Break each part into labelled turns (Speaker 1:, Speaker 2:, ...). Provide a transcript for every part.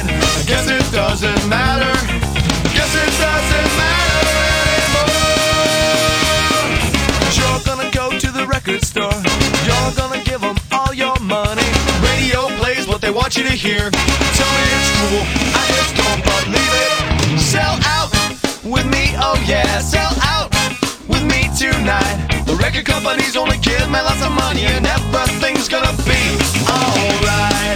Speaker 1: tonight. I guess it doesn't matter. Guess it doesn't matter anymore. 'Cause you're gonna go to the record store. You're gonna give them all your money. Radio plays what they want you to hear. Tell me it's cool, I just don't believe it. Sell out with me, oh yeah, sell out with me tonight. The record company's only give me lots of money, and everything's gonna be alright.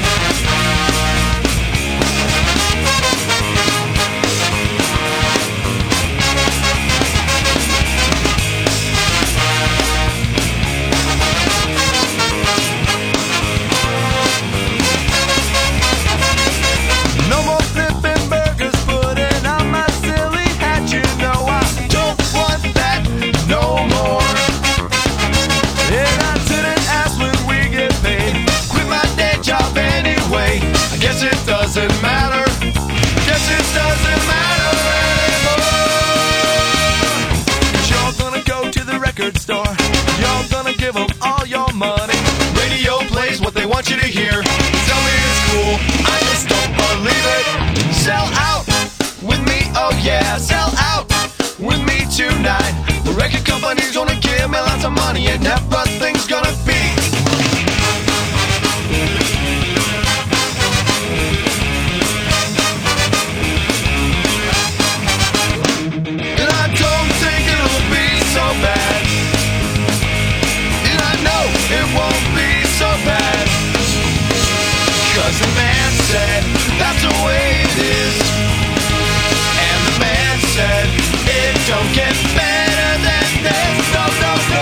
Speaker 1: No more flipping burgers, putting on my silly hat. You know I don't want that no more. And I didn't ask when we get paid. Quit my day job anyway. I guess it doesn't matter. Guess it doesn't matter anymore. 'Cause you're gonna go to the record store. You're gonna give them all your money. Radio plays what they want you to hear. Tell me it's cool, I just don't believe it. Sell out with me, oh yeah, sell out with me tonight. The record company's gonna give me lots of money, and everything's gonna be. And I don't think it'll be so bad. And I know it won't be so bad. 'Cause the man said that's the way it is. And the man said it don't get better than this. No, no, no.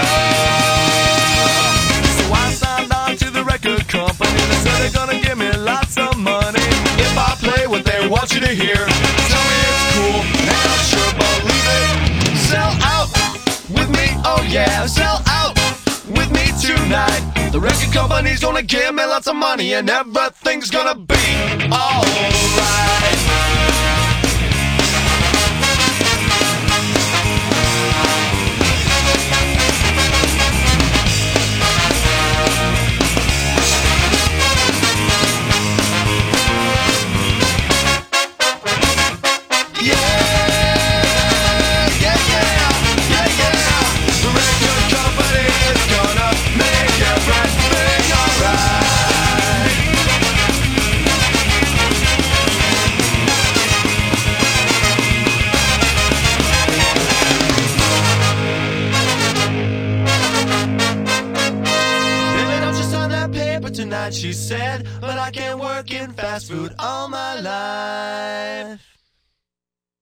Speaker 1: So I signed on to the record company. They said they're gonna give me lots of money if I play what they want you to hear. Tell me it's cool, and I'll sure believe it. Sell out with me, oh yeah, sell out with me tonight. The record company's gonna give me lots of money, and everything's gonna be alright. Tonight she said, but I can't work in fast food all my life.